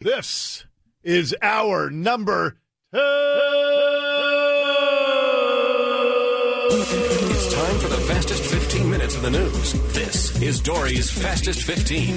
This is our number 2. It's time for the fastest 15 minutes of the news. This is Dory's Fastest 15.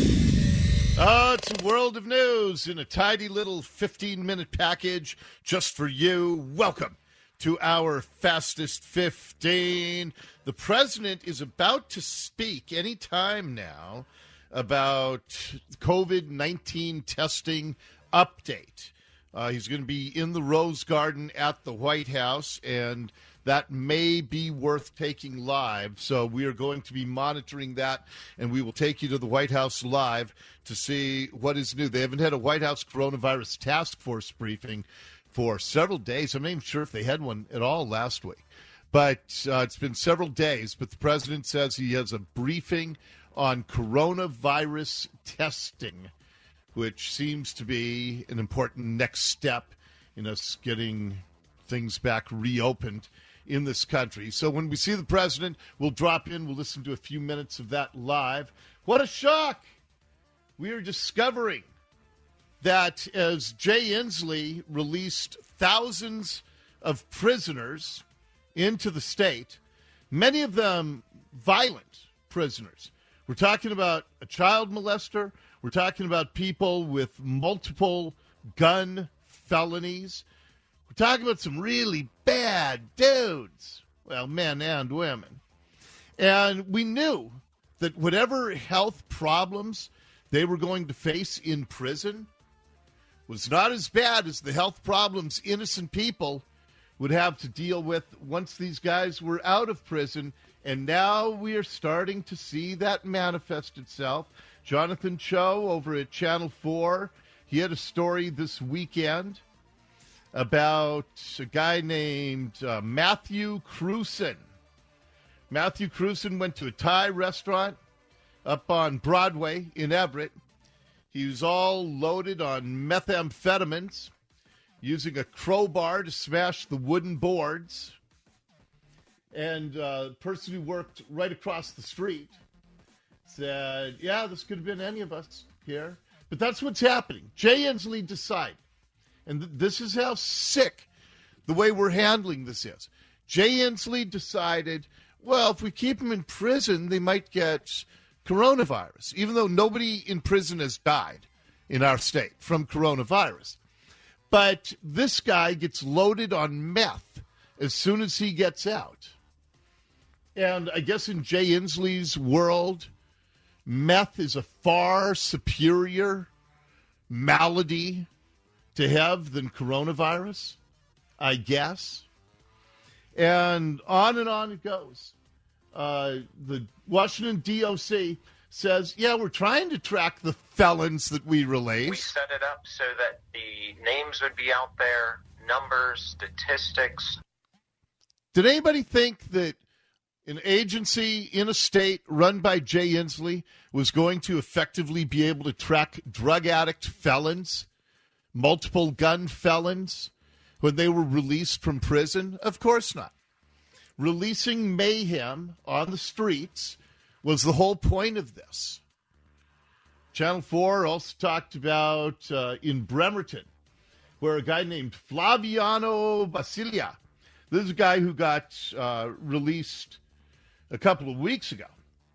It's a world of news in a tidy little 15-minute package just for you. Welcome to our Fastest 15. The president is about to speak any time now about COVID-19 testing update. He's going to be in the Rose Garden at the White House, and that may be worth taking live. So we are going to be monitoring that, and we will take you to the White House live to see what is new. They haven't had a White House coronavirus task force briefing for several days. I'm not even sure if they had one at all last week. But it's been several days. But the president says he has a briefing on coronavirus testing, which seems to be an important next step in us getting things back reopened in this country. So when we see the president, we'll drop in. We'll listen to a few minutes of that live. What a shock! We are discovering that as Jay Inslee released thousands of prisoners into the state, many of them violent prisoners. We're talking about a child molester. We're talking about people with multiple gun felonies. We're talking about some really bad dudes. Well, men and women. And we knew that whatever health problems they were going to face in prison was not as bad as the health problems innocent people would have to deal with once these guys were out of prison. And now we are starting to see that manifest itself. Jonathan Cho over at Channel 4, he had a story this weekend about a guy named Matthew Crewson. Matthew Crewson went to a Thai restaurant up on Broadway in Everett. He was all loaded on methamphetamines, using a crowbar to smash the wooden boards. And the person who worked right across the street said, yeah, this could have been any of us here. But that's what's happening. Jay Inslee decided, and this is how sick the way we're handling this is. Jay Inslee decided, well, if we keep them in prison, they might get coronavirus, even though nobody in prison has died in our state from coronavirus. But this guy gets loaded on meth as soon as he gets out. And I guess in Jay Inslee's world, meth is a far superior malady to have than coronavirus, I guess. And on it goes. The Washington DOC says, yeah, we're trying to track the felons that we release. We set it up so that the names would be out there, numbers, statistics. Did anybody think that an agency in a state run by Jay Inslee was going to effectively be able to track drug addict felons, multiple gun felons, when they were released from prison? Of course not. Releasing mayhem on the streets was the whole point of this. Channel 4 also talked about in Bremerton, where a guy named Flaviano Basilia, this is a guy who got released a couple of weeks ago.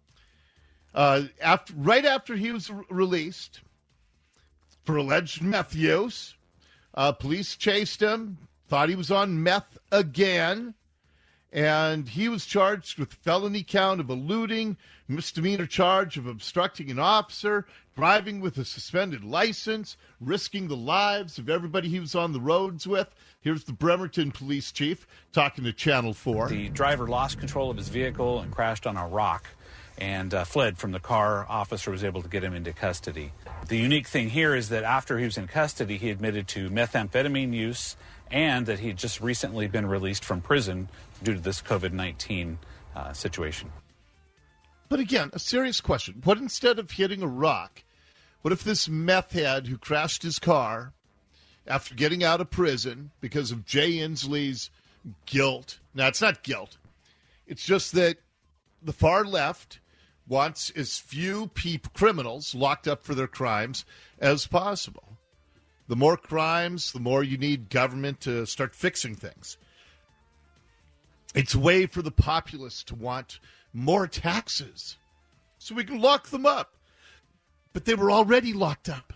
Right after he was released for alleged meth use, police chased him, thought he was on meth again, and he was charged with felony count of eluding, misdemeanor charge of obstructing an officer, driving with a suspended license, risking the lives of everybody he was on the roads with. Here's the Bremerton police chief talking to Channel 4. The driver lost control of his vehicle and crashed on a rock and fled from the car. Officer was able to get him into custody. The unique thing here is that after he was in custody, he admitted to methamphetamine use and that he had just recently been released from prison due to this COVID-19 situation. But again, a serious question. What instead of hitting a rock, what if this meth head who crashed his car after getting out of prison because of Jay Inslee's guilt? Now, it's not guilt. It's just that the far left wants as few criminals locked up for their crimes as possible. The more crimes, the more you need government to start fixing things. It's a way for the populace to want more taxes so we can lock them up. But they were already locked up.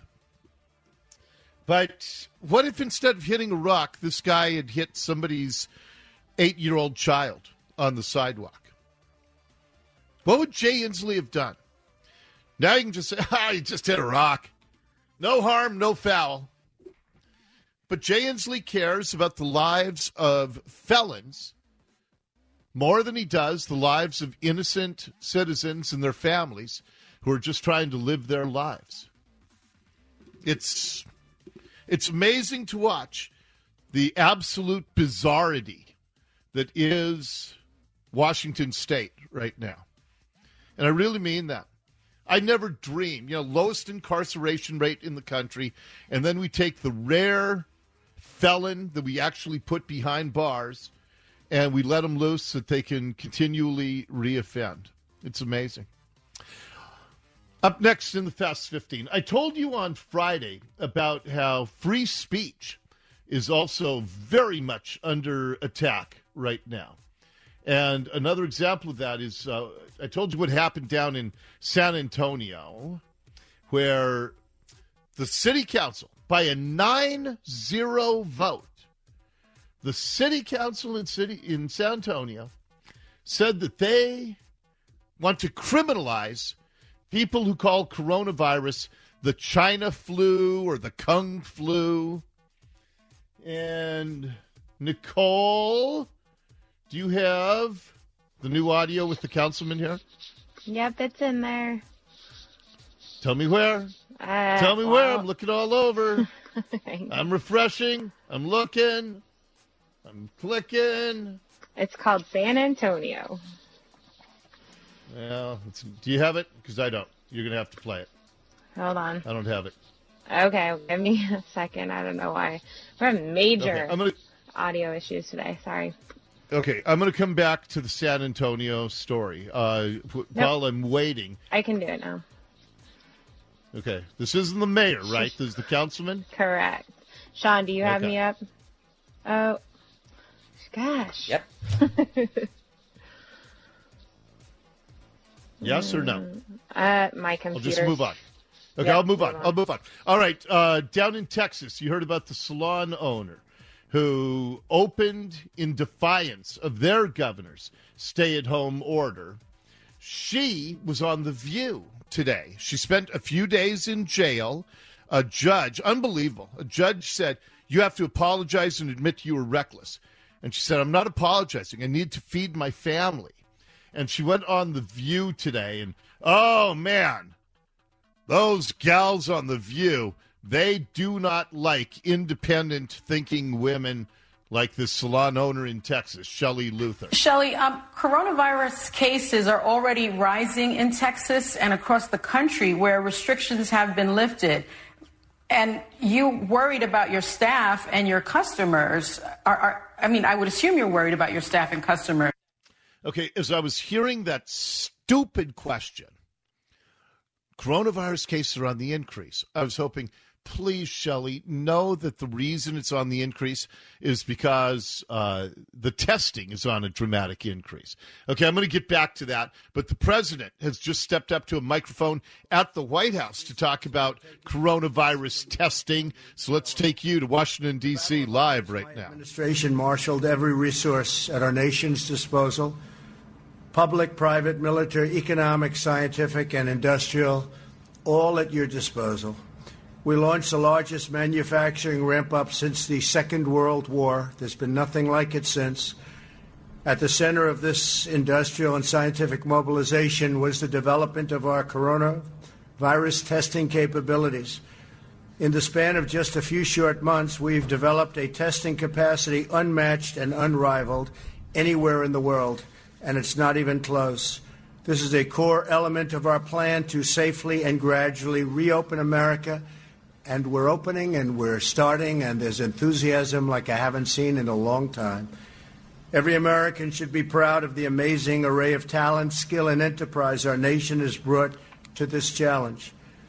But what if instead of hitting a rock, this guy had hit somebody's 8-year-old child on the sidewalk? What would Jay Inslee have done? Now you can just say, he just hit a rock. No harm, no foul. But Jay Inslee cares about the lives of felons more than he does the lives of innocent citizens and their families who are just trying to live their lives. It's amazing to watch the absolute bizarrity that is Washington State right now. And I really mean that. I never dreamed, lowest incarceration rate in the country, and then we take the rare felon that we actually put behind bars and we let them loose so that they can continually reoffend. It's amazing. Up next in the Fast 15, I told you on Friday about how free speech is also very much under attack right now. And another example of that is I told you what happened down in San Antonio, where the city council, by a 9-0 vote, the city council in San Antonio said that they want to criminalize people who call coronavirus the China flu or the Kung flu. And Nicole, do you have the new audio with the councilman here? Yep, it's in there. Tell me where. Tell me where. I'm looking all over. I'm refreshing. I'm looking. I'm clicking. It's called San Antonio. Well, do you have it? Because I don't. You're going to have to play it. Hold on. I don't have it. Okay, give me a second. I don't know why. We're having major audio issues today. Sorry. Okay, I'm going to come back to the San Antonio story while I'm waiting. I can do it now. Okay, this isn't the mayor, right? This is the councilman? Correct. Sean, do you have me up? Oh, gosh. Yep. Yes or no? My computer. I'll just move on. Okay, Yep, I'll move on. All right, down in Texas, you heard about the salon owner who opened in defiance of their governor's stay-at-home order. She was on The View today. She spent a few days in jail. A judge, unbelievable, a judge said, you have to apologize and admit you were reckless. And she said, I'm not apologizing. I need to feed my family. And she went on The View today, and, oh, man, those gals on The View, they do not like independent-thinking women like this salon owner in Texas, Shelley Luther. Shelley, coronavirus cases are already rising in Texas and across the country where restrictions have been lifted. And you worried about your staff and your customers. I would assume you're worried about your staff and customers. Okay, as I was hearing that stupid question, coronavirus cases are on the increase. I was hoping, please, Shelley, know that the reason it's on the increase is because the testing is on a dramatic increase. Okay, I'm going to get back to that. But the president has just stepped up to a microphone at the White House to talk about coronavirus testing. So let's take you to Washington, D.C. live right now. The administration marshaled every resource at our nation's disposal. Public, private, military, economic, scientific, and industrial, all at your disposal. We launched the largest manufacturing ramp-up since the Second World War. There's been nothing like it since. At the center of this industrial and scientific mobilization was the development of our coronavirus testing capabilities. In the span of just a few short months, we've developed a testing capacity unmatched and unrivaled anywhere in the world, and it's not even close. This is a core element of our plan to safely and gradually reopen America. And we're opening and we're starting, and there's enthusiasm like I haven't seen in a long time. Every American should be proud of the amazing array of talent, skill, and enterprise our nation has brought to this challenge.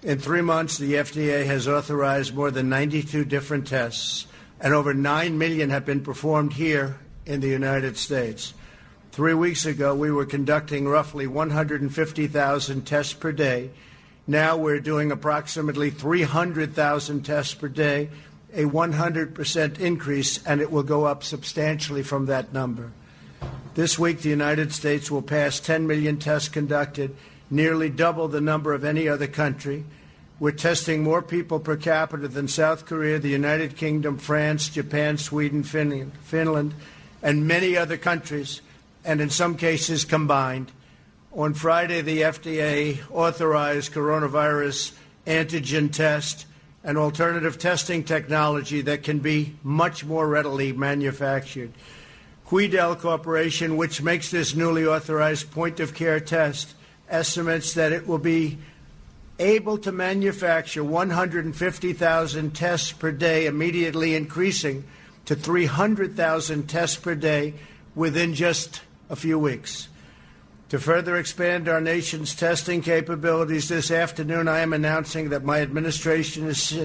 In 3 months, the FDA has authorized more than 92 different tests, and over 9 million have been performed here in the United States. 3 weeks ago, we were conducting roughly 150,000 tests per day. Now we're doing approximately 300,000 tests per day, a 100% increase, and it will go up substantially from that number. This week, the United States will pass 10 million tests conducted, nearly double the number of any other country. We're testing more people per capita than South Korea, the United Kingdom, France, Japan, Sweden, Finland, and many other countries, and in some cases combined. On Friday, the FDA authorized coronavirus antigen test, an alternative testing technology that can be much more readily manufactured. Quidel Corporation, which makes this newly authorized point-of-care test, estimates that it will be able to manufacture 150,000 tests per day, immediately increasing to 300,000 tests per day within just a few weeks. To further expand our nation's testing capabilities, this afternoon I am announcing that my administration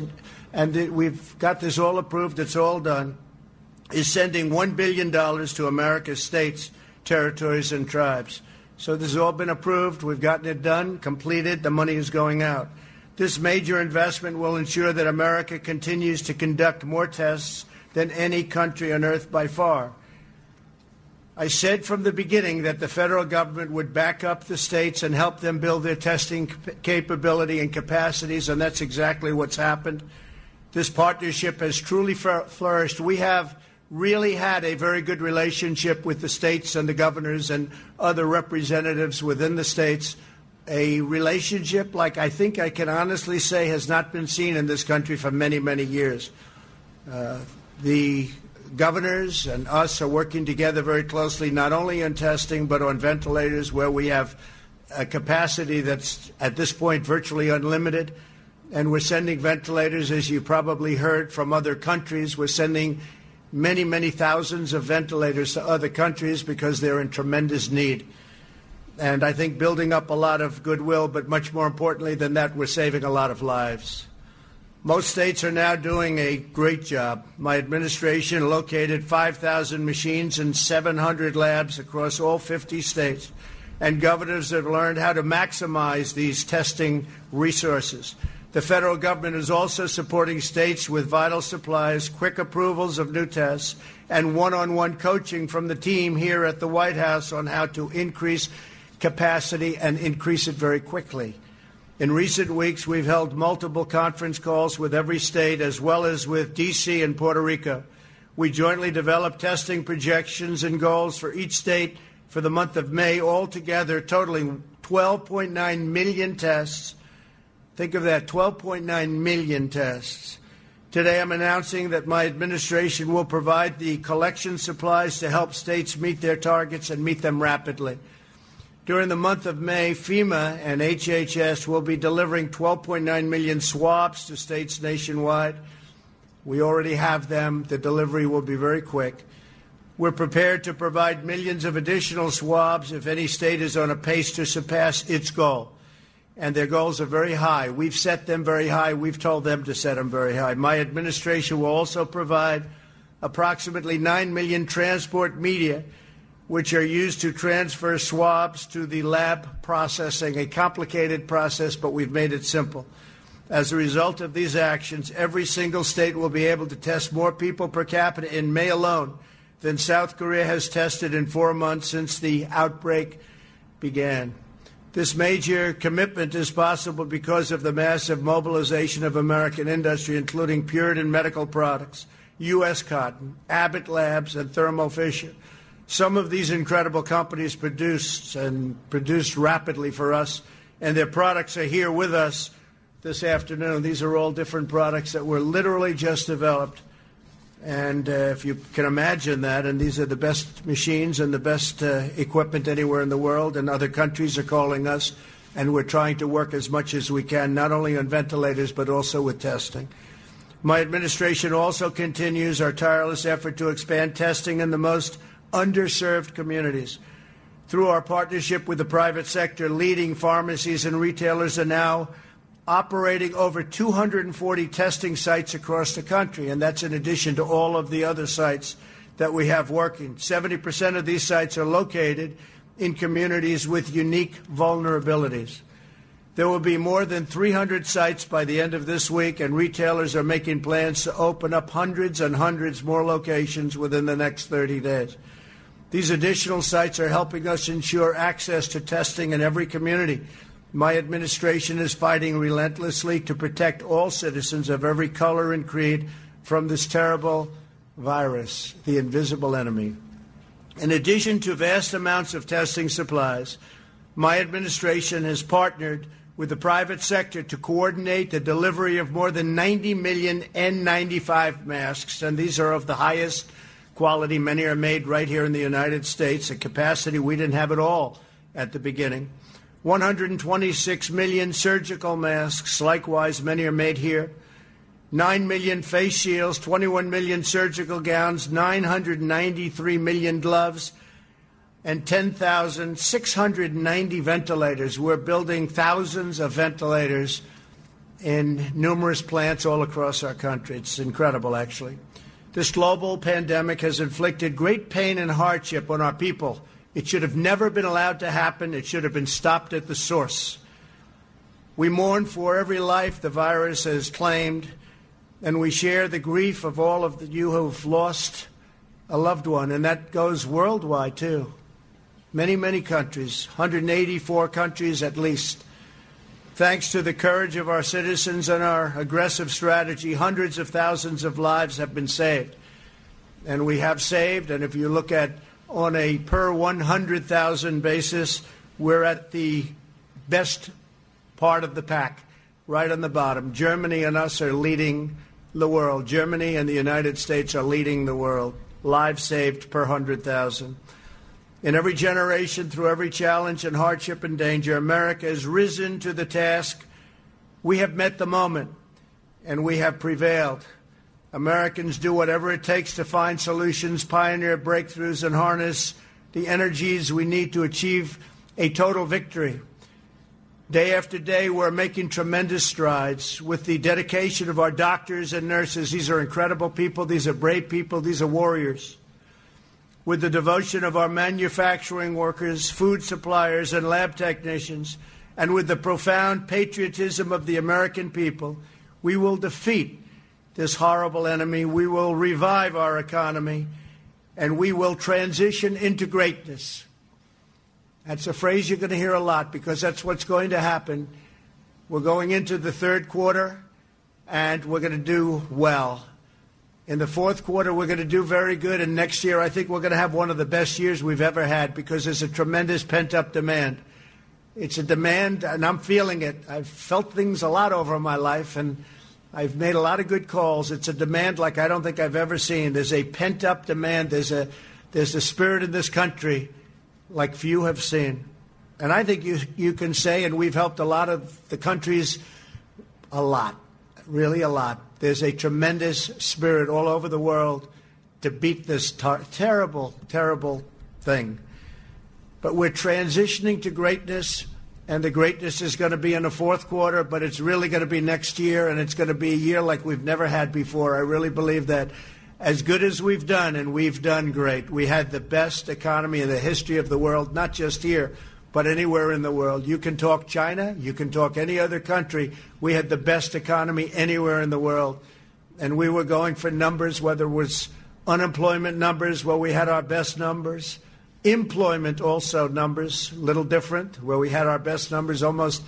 we've got this all approved, it's all done, is sending $1 billion to America's states, territories, and tribes. So this has all been approved. We've gotten it done, completed. The money is going out. This major investment will ensure that America continues to conduct more tests than any country on earth by far. I said from the beginning that the federal government would back up the states and help them build their testing capability and capacities, and that's exactly what's happened. This partnership has truly flourished. We have really had a very good relationship with the states and the governors and other representatives within the states, a relationship like I think I can honestly say has not been seen in this country for many, many years. The governors and us are working together very closely, not only on testing but on ventilators, where we have a capacity that's at this point virtually unlimited. And we're sending ventilators, as you probably heard, from other countries. We're sending many, many thousands of ventilators to other countries because they're in tremendous need. And I think building up a lot of goodwill, but much more importantly than that, we're saving a lot of lives. Most states are now doing a great job. My administration located 5,000 machines in 700 labs across all 50 states, and governors have learned how to maximize these testing resources. The federal government is also supporting states with vital supplies, quick approvals of new tests, and one-on-one coaching from the team here at the White House on how to increase capacity and increase it very quickly. In recent weeks, we've held multiple conference calls with every state as well as with D.C. and Puerto Rico. We jointly developed testing projections and goals for each state for the month of May, altogether totaling 12.9 million tests. Think of that, 12.9 million tests. Today I'm announcing that my administration will provide the collection supplies to help states meet their targets and meet them rapidly. During the month of May, FEMA and HHS will be delivering 12.9 million swabs to states nationwide. We already have them. The delivery will be very quick. We're prepared to provide millions of additional swabs if any state is on a pace to surpass its goal. And their goals are very high. We've set them very high. We've told them to set them very high. My administration will also provide approximately 9 million transport media, which are used to transfer swabs to the lab processing, a complicated process, but we've made it simple. As a result of these actions, every single state will be able to test more people per capita in May alone than South Korea has tested in 4 months since the outbreak began. This major commitment is possible because of the massive mobilization of American industry, including Puritan Medical Products, U.S. Cotton, Abbott Labs, and Thermo Fisher. Some of these incredible companies produced rapidly for us, and their products are here with us this afternoon. These are all different products that were literally just developed. And if you can imagine that, and these are the best machines and the best equipment anywhere in the world, and other countries are calling us, and we're trying to work as much as we can, not only on ventilators, but also with testing. My administration also continues our tireless effort to expand testing in the most underserved communities. Through our partnership with the private sector, leading pharmacies and retailers are now operating over 240 testing sites across the country, and that's in addition to all of the other sites that we have working. 70% of these sites are located in communities with unique vulnerabilities. There will be more than 300 sites by the end of this week, and retailers are making plans to open up hundreds and hundreds more locations within the next 30 days. These additional sites are helping us ensure access to testing in every community. My administration is fighting relentlessly to protect all citizens of every color and creed from this terrible virus, the invisible enemy. In addition to vast amounts of testing supplies, my administration has partnered with the private sector to coordinate the delivery of more than 90 million N95 masks, and these are of the highest quality. Many are made right here in the United States, a capacity we didn't have at all at the beginning. 126 million surgical masks, likewise, many are made here. 9 million face shields, 21 million surgical gowns, 993 million gloves, and 10,690 ventilators. We're building thousands of ventilators in numerous plants all across our country. It's incredible, actually. This global pandemic has inflicted great pain and hardship on our people. It should have never been allowed to happen. It should have been stopped at the source. We mourn for every life the virus has claimed, and we share the grief of all of you who have lost a loved one, and that goes worldwide, too. Many, many countries, 184 countries at least. Thanks to the courage of our citizens and our aggressive strategy, hundreds of thousands of lives have been saved. And we have saved, and if you look at on a per 100,000 basis, we're at the best part of the pack, right on the bottom. Germany and us are leading the world. Germany and the United States are leading the world. Lives saved per 100,000. In every generation, through every challenge and hardship and danger, America has risen to the task. We have met the moment, and we have prevailed. Americans do whatever it takes to find solutions, pioneer breakthroughs, and harness the energies we need to achieve a total victory. Day after day, we're making tremendous strides with the dedication of our doctors and nurses. These are incredible people. These are brave people. These are warriors. With the devotion of our manufacturing workers, food suppliers, and lab technicians, and with the profound patriotism of the American people, we will defeat this horrible enemy. We will revive our economy, and we will transition into greatness. That's a phrase you're going to hear a lot because that's what's going to happen. We're going into the third quarter, and we're going to do well. In the fourth quarter, we're going to do very good, and next year I think we're going to have one of the best years we've ever had because there's a tremendous pent-up demand. It's a demand, and I'm feeling it. I've felt things a lot over my life, and I've made a lot of good calls. It's a demand like I don't think I've ever seen. There's a pent-up demand. There's a spirit in this country like few have seen. And I think you can say, and we've helped a lot of the countries a lot, really a lot. There's a tremendous spirit all over the world to beat this terrible, terrible thing. But we're transitioning to greatness, and the greatness is going to be in the fourth quarter, but it's really going to be next year, and it's going to be a year like we've never had before. I really believe that as good as we've done, and we've done great. We had the best economy in the history of the world, not just here, but anywhere in the world. You can talk China, you can talk any other country. We had the best economy anywhere in the world. And we were going for numbers, whether it was unemployment numbers, where we had our best numbers. Employment also numbers, a little different, where we had our best numbers, almost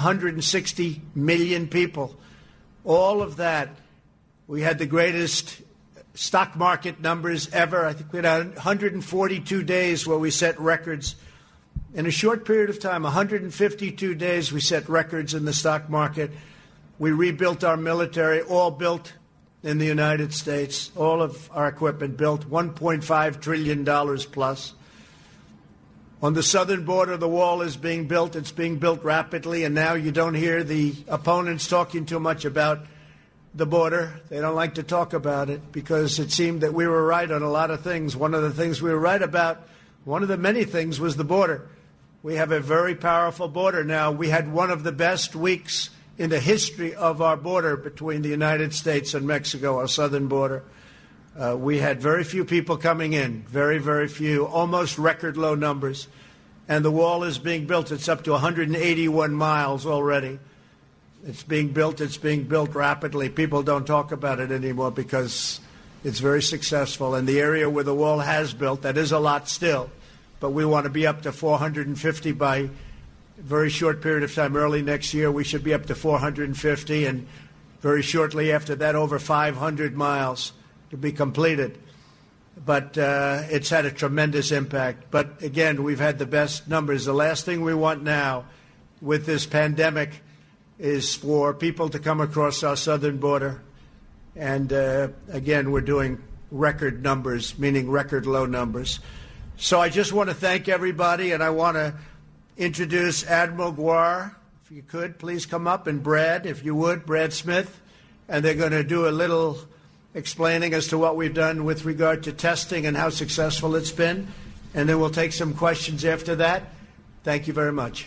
160 million people. All of that, we had the greatest stock market numbers ever. I think we had 142 days where we set records. In a short period of time, 152 days, we set records in the stock market. We rebuilt our military, all built in the United States. All of our equipment built, $1.5 trillion plus. On the southern border, the wall is being built. It's being built rapidly, and now you don't hear the opponents talking too much about the border. They don't like to talk about it because it seemed that we were right on a lot of things. One of the things we were right about, one of the many things, was the border. We have a very powerful border now. We had one of the best weeks in the history of our border between the United States and Mexico, our southern border. We had very few people coming in, very, very few, almost record low numbers. And the wall is being built. It's up to 181 miles already. It's being built rapidly. People don't talk about it anymore because it's very successful. And the area where the wall has built, that is a lot still, but we want to be up to 450 by a very short period of time. Early next year, we should be up to 450, and very shortly after that, over 500 miles to be completed. But it's had a tremendous impact. But again, we've had the best numbers. The last thing we want now with this pandemic is for people to come across our southern border. And again, we're doing record numbers, meaning record low numbers. So I just want to thank everybody, and I want to introduce Admiral Guar. If you could, please come up, and Brad, if you would, Brad Smith. And they're going to do a little explaining as to what we've done with regard to testing and how successful it's been. And then we'll take some questions after that. Thank you very much.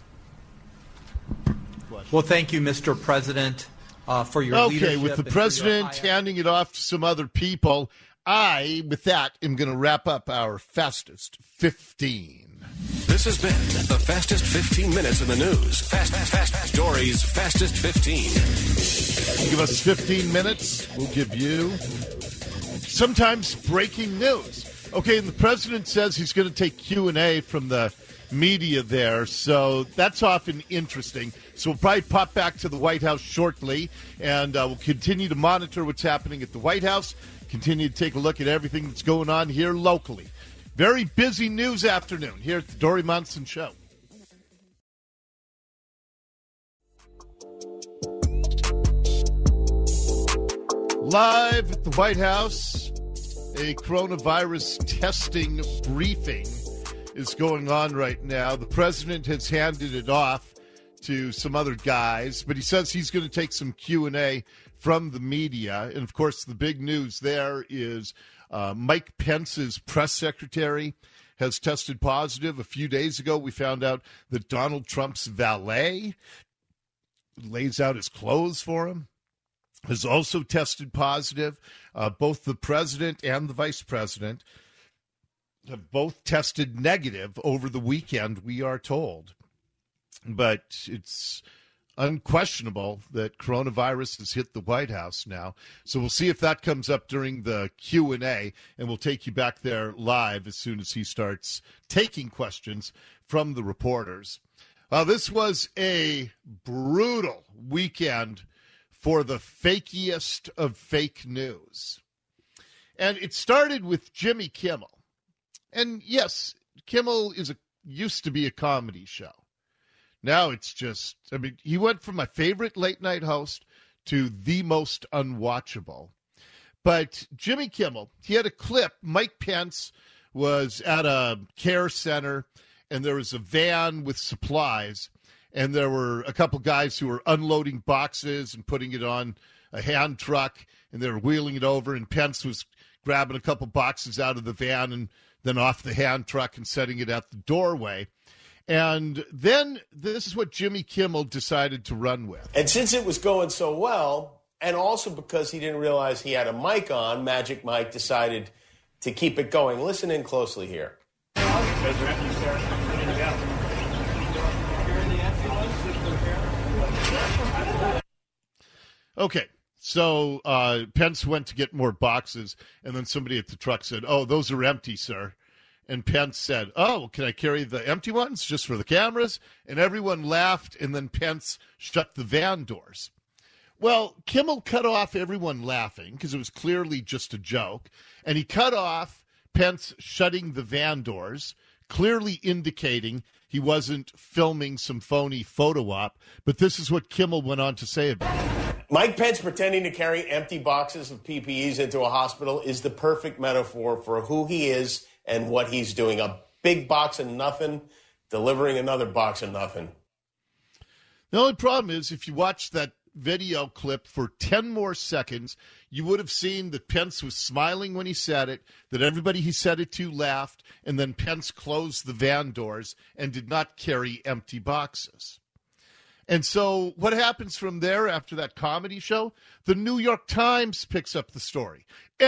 Well, thank you, Mr. President, for your leadership. Okay, with the president handing it off to some other people, I, with that, am going to wrap up our Fastest 15. This has been the Fastest 15 Minutes in the News. Fast Stories, Fastest 15. Give us 15 minutes. We'll give you sometimes breaking news. Okay, and the president says he's going to take Q&A from the media there, so that's often interesting. So we'll probably pop back to the White House shortly, and we'll continue to monitor what's happening at the White House, continue to take a look at everything that's going on here locally. Very busy news afternoon here at the Dori Monson Show. Live at the White House, a coronavirus testing briefing is going on right now. The president has handed it off to some other guys, but he says he's going to take some Q&A from the media. And, of course, the big news there is Mike Pence's press secretary has tested positive. A few days ago, we found out that Donald Trump's valet lays out his clothes for him has also tested positive. Both the president and the vice president have both tested negative over the weekend, we are told. But it's unquestionable that coronavirus has hit the White House now. So we'll see if that comes up during the Q&A, and we'll take you back there live as soon as he starts taking questions from the reporters. This was a brutal weekend for the fakiest of fake news. And it started with Jimmy Kimmel. And yes, Kimmel used to be a comedy show. Now it's just, he went from my favorite late night host to the most unwatchable. But Jimmy Kimmel, he had a clip. Mike Pence was at a care center, and there was a van with supplies, and there were a couple guys who were unloading boxes and putting it on a hand truck, and they were wheeling it over, and Pence was grabbing a couple boxes out of the van and then off the hand truck and setting it at the doorway. And then this is what Jimmy Kimmel decided to run with. And since it was going so well, and also because he didn't realize he had a mic on, Magic Mike decided to keep it going. Listen in closely here. Okay, so Pence went to get more boxes, and then somebody at the truck said, "Oh, those are empty, sir." And Pence said, "Oh, can I carry the empty ones just for the cameras?" And everyone laughed, and then Pence shut the van doors. Well, Kimmel cut off everyone laughing because it was clearly just a joke, and he cut off Pence shutting the van doors, clearly indicating he wasn't filming some phony photo op. But this is what Kimmel went on to say about it. Mike Pence pretending to carry empty boxes of PPEs into a hospital is the perfect metaphor for who he is and what he's doing. A big box of nothing, delivering another box of nothing. The only problem is if you watch that video clip for 10 more seconds, you would have seen that Pence was smiling when he said it, that everybody he said it to laughed, and then Pence closed the van doors and did not carry empty boxes. And so what happens from there after that comedy show? The New York Times picks up the story.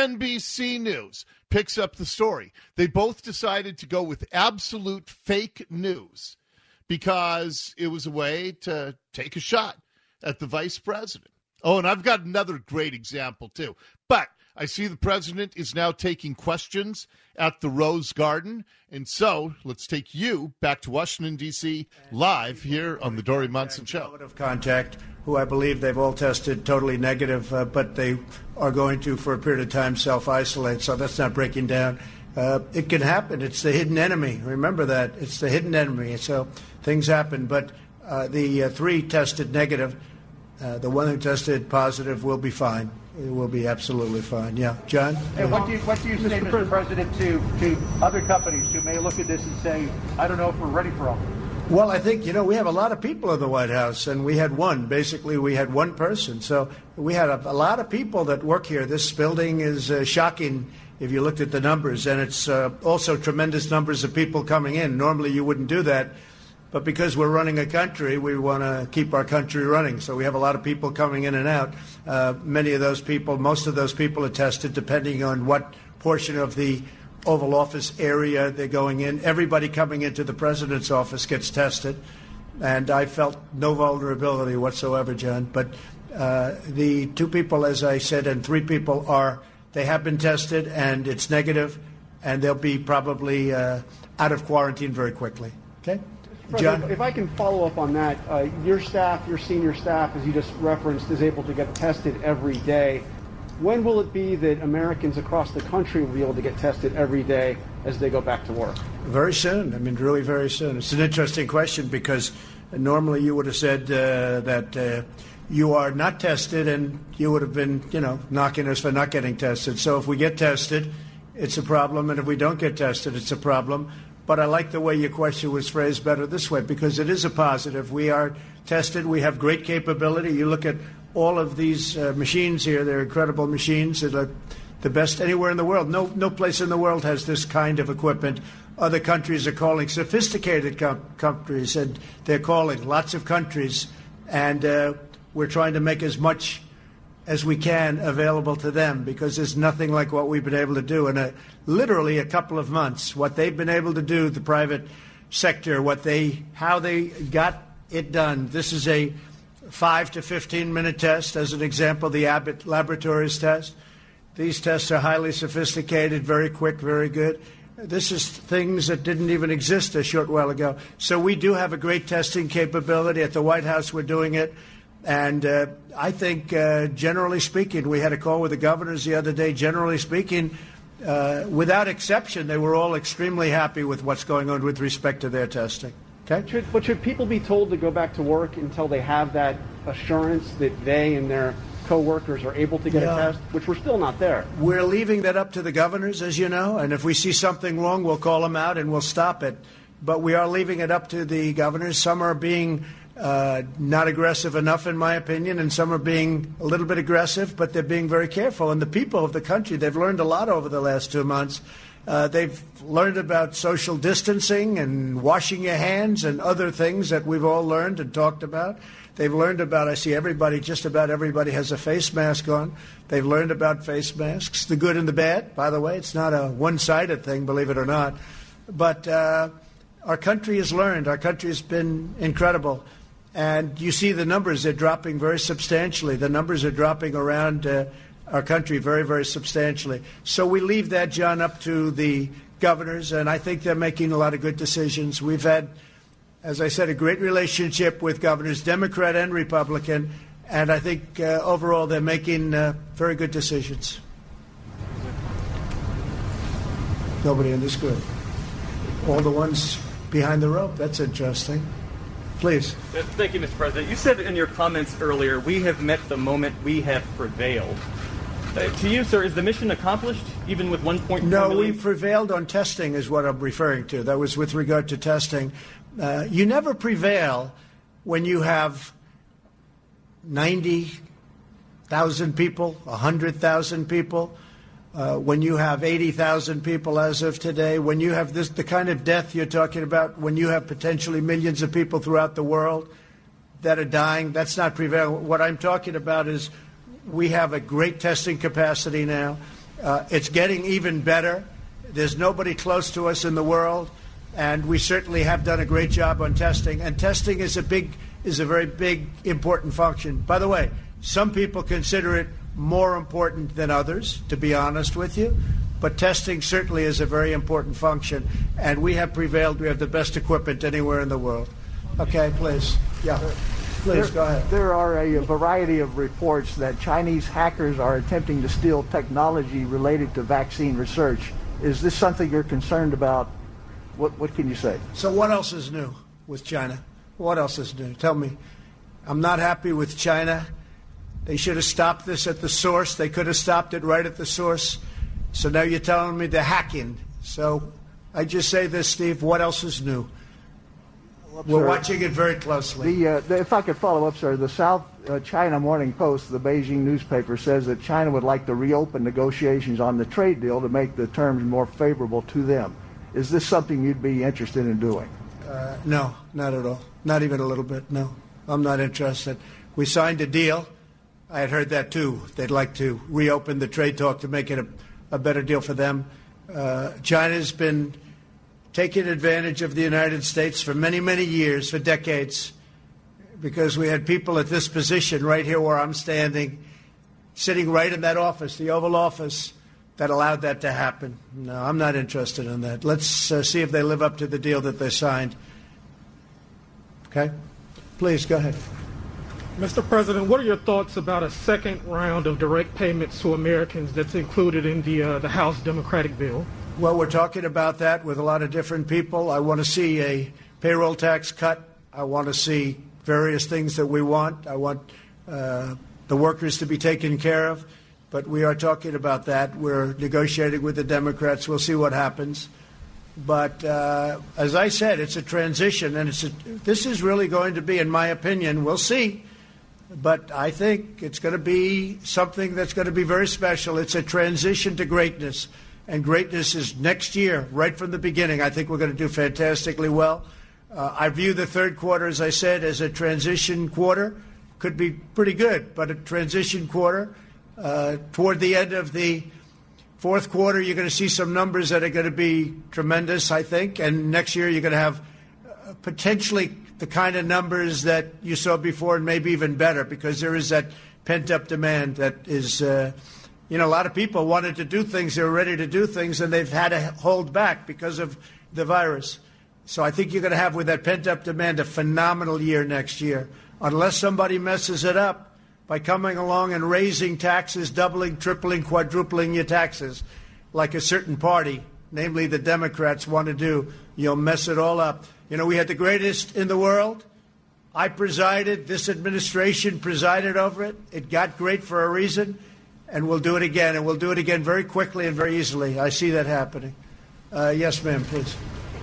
NBC News picks up the story. They both decided to go with absolute fake news because it was a way to take a shot at the vice president. Oh, and I've got another great example, too. But I see the president is now taking questions at the Rose Garden. And so let's take you back to Washington, D.C., live here on the Dori Monson Show. Of contact, who I believe they've all tested totally negative, but they are going to, for a period of time, self-isolate. So that's not breaking down. It can happen. It's the hidden enemy. Remember that. It's the hidden enemy. So things happen. But the 3 tested negative. The one who tested positive will be fine. It will be absolutely fine. Yeah, John? And what do you say, Mr. President, to other companies who may look at this and say, I don't know if we're ready for all? Well, I think, we have a lot of people in the White House, and we had one. Basically, we had one person. So we had a lot of people that work here. This building is shocking if you looked at the numbers, and it's also tremendous numbers of people coming in. Normally, you wouldn't do that. But because we're running a country, we want to keep our country running. So we have a lot of people coming in and out. Many of those people, most of those people are tested depending on what portion of the Oval Office area they're going in. Everybody coming into the president's office gets tested. And I felt no vulnerability whatsoever, John. But the 2 people, as I said, and 3 people they have been tested, and it's negative, and they'll be probably out of quarantine very quickly. Okay? President, if I can follow up on that, your staff, your senior staff, as you just referenced, is able to get tested every day. When will it be that Americans across the country will be able to get tested every day as they go back to work? Very soon. Really very soon. It's an interesting question because normally you would have said that you are not tested and you would have been, knocking us for not getting tested. So if we get tested, it's a problem. And if we don't get tested, it's a problem. But I like the way your question was phrased better this way because it is a positive. We are tested. We have great capability. You look at all of these machines here. They're incredible machines. They're the best anywhere in the world. No place in the world has this kind of equipment. Other countries are calling sophisticated countries, and they're calling lots of countries. And we're trying to make as much as we can available to them because there's nothing like what we've been able to do in literally a couple of months. What they've been able to do, the private sector, how they got it done. This is a 5 to 15-minute test. As an example, the Abbott Laboratories test. These tests are highly sophisticated, very quick, very good. This is things that didn't even exist a short while ago. So we do have a great testing capability. At the White House, we're doing it. And I think, generally speaking, we had a call with the governors the other day. Generally speaking, without exception, they were all extremely happy with what's going on with respect to their testing. Okay? But should people be told to go back to work until they have that assurance that they and their co-workers are able to get a test, which we're still not there? We're leaving that up to the governors, as you know. And if we see something wrong, we'll call them out and we'll stop it. But we are leaving it up to the governors. Some are being not aggressive enough, in my opinion, and some are being a little bit aggressive, but they're being very careful. And the people of the country, they've learned a lot over the last 2 months. They've learned about social distancing and washing your hands and other things that we've all learned and talked about. They've learned about, I see just about everybody has a face mask on. They've learned about face masks, the good and the bad, by the way. It's not a one-sided thing, believe it or not. But our country has learned. Our country has been incredible. And you see the numbers, they're dropping very substantially. The numbers are dropping around our country very, very substantially. So we leave that, John, up to the governors, and I think they're making a lot of good decisions. We've had, as I said, a great relationship with governors, Democrat and Republican, and I think overall they're making very good decisions. Nobody in this group. All the ones behind the rope. That's interesting. Please. Thank you, Mr. President. You said in your comments earlier, we have met the moment, we have prevailed. To you, sir, is the mission accomplished, even with 1.4 million? No, we prevailed on testing is what I'm referring to. That was with regard to testing. You never prevail when you have 90,000 people, 100,000 people, when you have 80,000 people as of today, when you have the kind of death you're talking about, when you have potentially millions of people throughout the world. that are dying. That's not prevailing. What I'm talking about is we have a great testing capacity now. It's getting even better. There's nobody close to us in the world, and we certainly have done a great job on testing. And testing is a very big, important function. By the way, some people consider it more important than others, to be honest with you. But testing certainly is a very important function, and we have prevailed. We have the best equipment anywhere in the world. Okay, please. Yeah. Please, go ahead. There are a variety of reports that Chinese hackers are attempting to steal technology related to vaccine research. Is this something you're concerned about? What can you say? So what else is new with China? What else is new? Tell me. I'm not happy with China. They should have stopped this at the source. They could have stopped it right at the source. So now you're telling me they're hacking. So I just say this, Steve, what else is new? We're watching it very closely. If I could follow up, sir, the South China Morning Post, the Beijing newspaper, says that China would like to reopen negotiations on the trade deal to make the terms more favorable to them. Is this something you'd be interested in doing? No, not at all. Not even a little bit, no. I'm not interested. We signed a deal. I had heard that, too. They'd like to reopen the trade talk to make it a better deal for them. China's been taking advantage of the United States for many, many years, for decades, because we had people at this position right here where I'm standing, sitting right in that office, the Oval Office, that allowed that to happen. No, I'm not interested in that. Let's see if they live up to the deal that they signed. Okay? Please, go ahead. Mr. President, what are your thoughts about a second round of direct payments to Americans that's included in the House Democratic bill? Well, we're talking about that with a lot of different people. I want to see a payroll tax cut. I want to see various things that we want. I want the workers to be taken care of. But we are talking about that. We're negotiating with the Democrats. We'll see what happens. But as I said, it's a transition, and this is really going to be, in my opinion, we'll see. But I think it's going to be something that's going to be very special. It's a transition to greatness. And greatness is next year, right from the beginning. I think we're going to do fantastically well. I view the third quarter, as I said, as a transition quarter. Could be pretty good, but a transition quarter. Toward the end of the fourth quarter, you're going to see some numbers that are going to be tremendous, I think. And next year, you're going to have potentially the kind of numbers that you saw before and maybe even better, because there is that pent-up demand that is, a lot of people wanted to do things, they were ready to do things, and they've had to hold back because of the virus. So I think you're going to have, with that pent-up demand, a phenomenal year next year, unless somebody messes it up by coming along and raising taxes, doubling, tripling, quadrupling your taxes, like a certain party, namely the Democrats, want to do. You'll mess it all up. We had the greatest in the world. I presided. This administration presided over it. It got great for a reason, and we'll do it again, and we'll do it again very quickly and very easily. I see that happening. Yes, ma'am, please.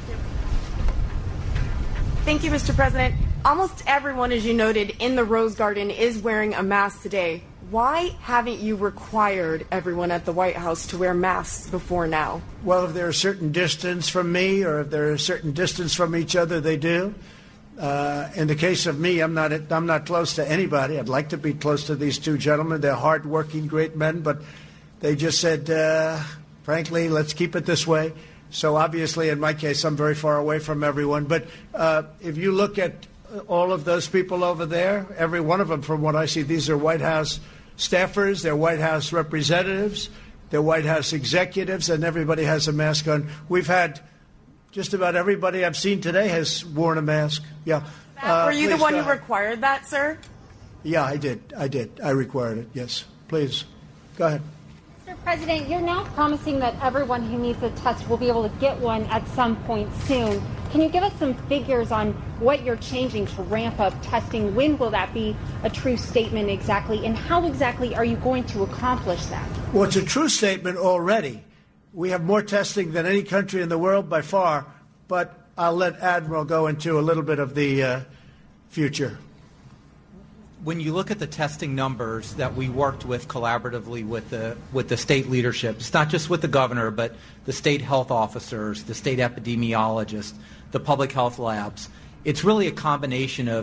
Thank you, Mr. President. Almost everyone, as you noted, in the Rose Garden is wearing a mask today. Why haven't you required everyone at the White House to wear masks before now? Well, if they're a certain distance from me or if they're a certain distance from each other, they do. In the case of me, I'm not close to anybody. I'd like to be close to these two gentlemen. They're hard-working, great men, but they just said, frankly, let's keep it this way. So obviously, in my case, I'm very far away from everyone. But if you look at all of those people over there, every one of them, from what I see, these are White House staffers, they're White House representatives, they're White House executives, and everybody has a mask on. We've had just about everybody I've seen today has worn a mask. Yeah. Were you the one who required that, sir? Yeah, I did. I required it, yes. Please, go ahead. Mr. President, you're now promising that everyone who needs a test will be able to get one at some point soon. Can you give us some figures on what you're changing to ramp up testing? When will that be a true statement exactly? And how exactly are you going to accomplish that? Well, it's a true statement already. We have more testing than any country in the world by far, but I'll let Admiral go into a little bit of the future. When you look at the testing numbers that we worked with collaboratively with the state leadership, it's not just with the governor, but the state health officers, the state epidemiologists, the public health labs. It's really a combination of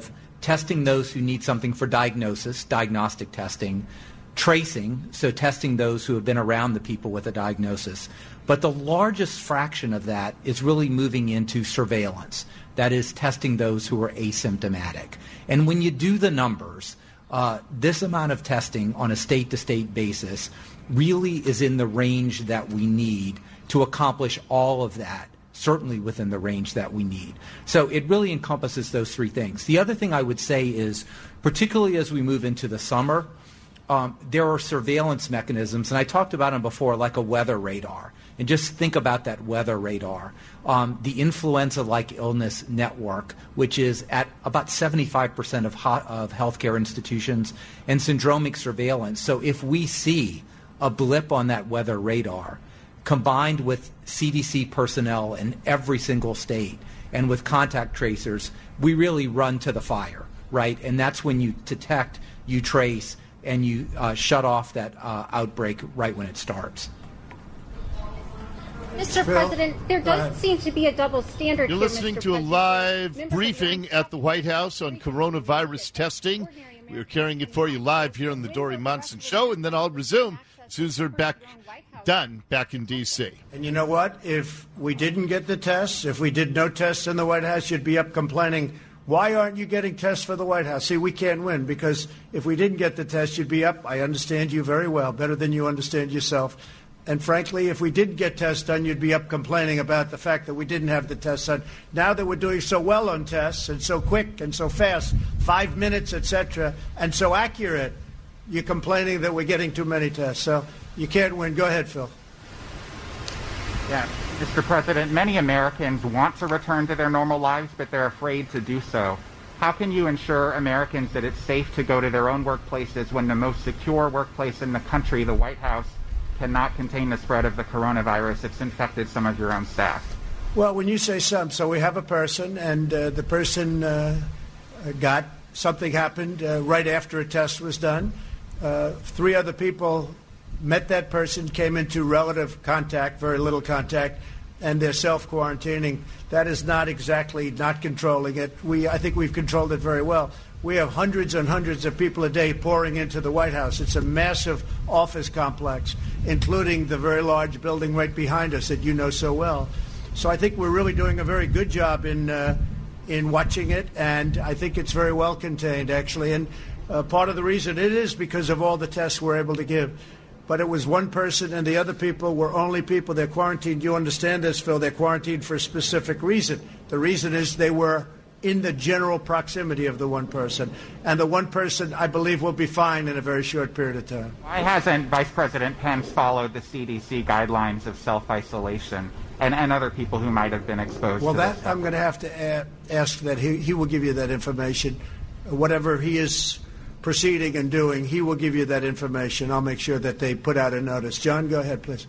testing those who need something for diagnosis, diagnostic testing, tracing, so testing those who have been around the people with a diagnosis. But the largest fraction of that is really moving into surveillance. That is testing those who are asymptomatic. And when you do the numbers, this amount of testing on a state-to-state basis really is in the range that we need to accomplish all of that, certainly within the range that we need. So it really encompasses those three things. The other thing I would say is, particularly as we move into the summer, there are surveillance mechanisms, and I talked about them before, like a weather radar. And just think about that weather radar. The influenza-like illness network, which is at about 75% of healthcare institutions, and syndromic surveillance. So if we see a blip on that weather radar, combined with CDC personnel in every single state and with contact tracers, we really run to the fire, right? And that's when you detect, you trace, and you shut off that outbreak right when it starts. Mr. President, there does seem to be a double standard. You're listening to a live briefing at the White House on coronavirus testing. We're carrying it for you live here on the Dori Monson Show, and then I'll resume as soon as they're back in D.C. And you know what? If we didn't get the tests, if we did no tests in the White House, you'd be up complaining, why aren't you getting tests for the White House? See, we can't win, because if we didn't get the tests, you'd be up. I understand you very well, better than you understand yourself. And frankly, if we did get tests done, you'd be up complaining about the fact that we didn't have the tests done. Now that we're doing so well on tests and so quick and so fast, 5 minutes, etc., and so accurate, you're complaining that we're getting too many tests. So you can't win. Go ahead, Phil. Yeah, Mr. President, many Americans want to return to their normal lives, but they're afraid to do so. How can you ensure Americans that it's safe to go to their own workplaces when the most secure workplace in the country, the White House, cannot contain the spread of the coronavirus? It's infected some of your own staff. Well, when you say some, so we have a person, and the person got something happened right after a test was done. 3 other people met that person, came into relative contact, very little contact, and they're self-quarantining. That is not exactly not controlling it. I think we've controlled it very well. We have hundreds and hundreds of people a day pouring into the White House. It's a massive office complex, including the very large building right behind us that you know so well. So I think we're really doing a very good job in watching it, and I think it's very well contained, actually. And part of the reason it is because of all the tests we're able to give. But it was one person, and the other people were only people. They're quarantined. You understand this, Phil. They're quarantined for a specific reason. The reason is they were in the general proximity of the one person. And the one person, I believe, will be fine in a very short period of time. Why hasn't Vice President Pence followed the CDC guidelines of self-isolation and other people who might have been exposed to this? I'm going to have to ask that. He will give you that information. Whatever he is proceeding and doing, he will give you that information. I'll make sure that they put out a notice. John, go ahead, please.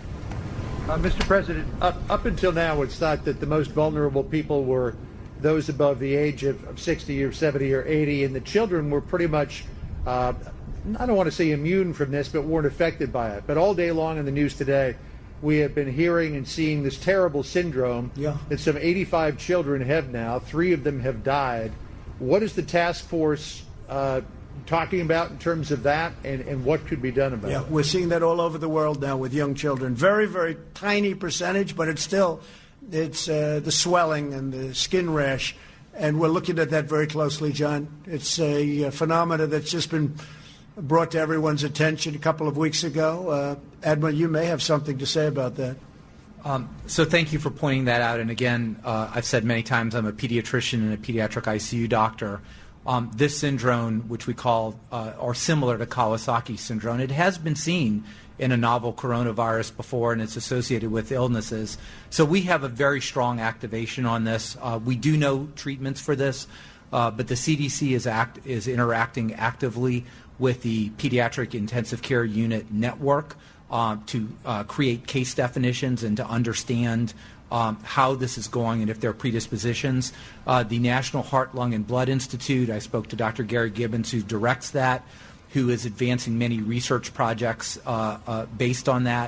Mr. President, up until now, it's thought that the most vulnerable people were those above the age of 60 or 70 or 80, and the children were pretty much, I don't want to say immune from this, but weren't affected by it. But all day long in the news today, we have been hearing and seeing this terrible syndrome that some 85 children have now. 3 of them have died. What is the task force talking about in terms of that, and what could be done about it? We're seeing that all over the world now with young children. Very, very tiny percentage, but it's still... It's the swelling and the skin rash, and we're looking at that very closely, John. It's a phenomena that's just been brought to everyone's attention a couple of weeks ago. Admiral, you may have something to say about that. So thank you for pointing that out. And again, I've said many times I'm a pediatrician and a pediatric ICU doctor. This syndrome, which we call or similar to Kawasaki syndrome, it has been seen in a novel coronavirus before, and it's associated with illnesses. So we have a very strong activation on this. We do know treatments for this, but the CDC is interacting actively with the Pediatric Intensive Care Unit network to create case definitions and to understand how this is going and if there are predispositions. The National Heart, Lung, and Blood Institute, I spoke to Dr. Gary Gibbons, who directs that, who is advancing many research projects based on that.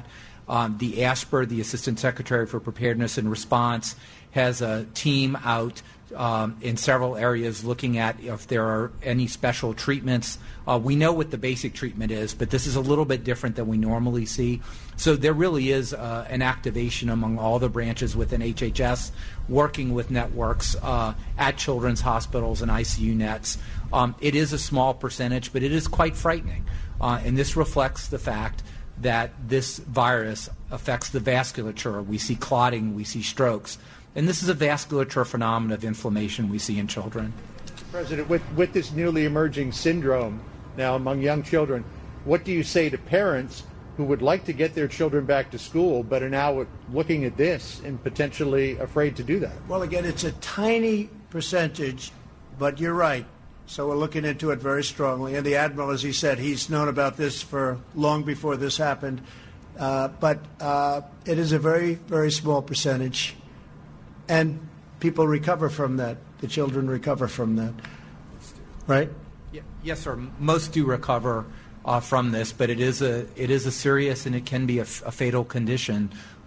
The ASPR, the Assistant Secretary for Preparedness and Response, has a team out in several areas looking at if there are any special treatments. We know what the basic treatment is, but this is a little bit different than we normally see. So there really is an activation among all the branches within HHS, working with networks at children's hospitals and ICU nets. It is a small percentage, but it is quite frightening. And this reflects the fact that this virus affects the vasculature. We see clotting, we see strokes. And this is a vasculature phenomenon of inflammation we see in children. Mr. President, with this newly emerging syndrome now among young children, what do you say to parents who would like to get their children back to school but are now looking at this and potentially afraid to do that? Well, again, it's a tiny percentage, but you're right. So we're looking into it very strongly. And the Admiral, as he said, he's known about this for long before this happened. But it is a very, very small percentage. And people recover from that. The children recover from that. Right? Yes, sir. Most do recover from this, but it is a serious and it can be a fatal condition.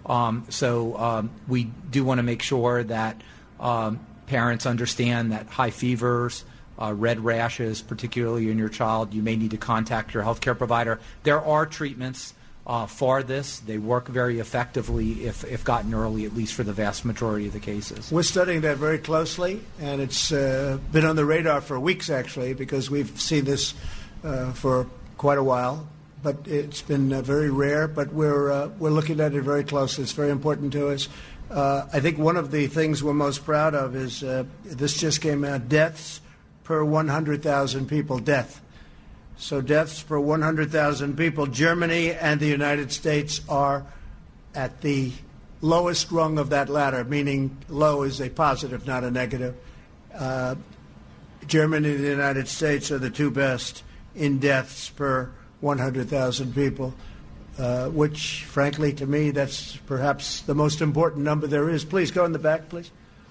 So we do want to make sure that parents understand that high fevers, red rashes, particularly in your child, you may need to contact your healthcare provider. There are treatments for this. They work very effectively if gotten early, at least for the vast majority of the cases. We're studying that very closely, and it's been on the radar for weeks, actually, because we've seen this for quite a while. But it's been very rare, but we're looking at it very closely. It's very important to us. I think one of the things we're most proud of is this just came out, deaths per 100,000 people, So deaths per 100,000 people, Germany and the United States are at the lowest rung of that ladder, meaning low is a positive, not a negative. Germany and the United States are the two best in deaths per 100,000 people, which, frankly, to me, that's perhaps the most important number there is. Please go in the back, please.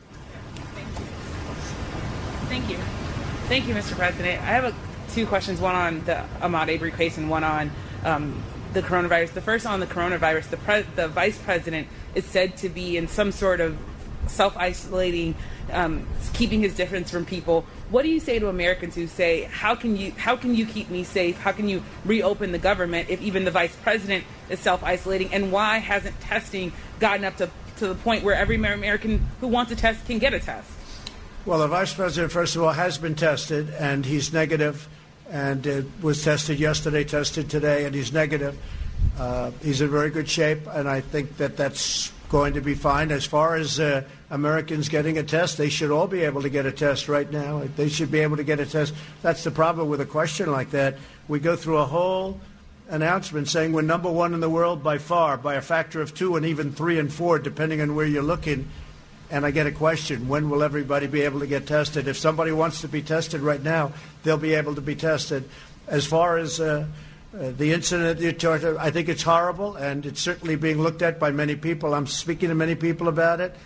Thank you. Thank you, Mr. President. I have two questions, one on the Ahmaud Arbery case and one on the coronavirus. The first on the coronavirus, the vice president is said to be in some sort of self-isolating, keeping his distance from people. What do you say to Americans who say, how can you keep me safe? How can you reopen the government if even the vice president is self-isolating? And why hasn't testing gotten up to the point where every American who wants a test can get a test? Well, the vice president, first of all, has been tested, and he's negative, and was tested yesterday, tested today, and he's negative. He's in very good shape, and I think that that's going to be fine. As far as Americans getting a test, they should all be able to get a test right now. They should be able to get a test. That's the problem with a question like that. We go through a whole announcement saying we're number one in the world by far, by a factor of 2 and even 3 and 4, depending on where you're looking. And I get a question, when will everybody be able to get tested? If somebody wants to be tested right now, they'll be able to be tested. As far as the incident, I think it's horrible, and it's certainly being looked at by many people. I'm speaking to many people about it.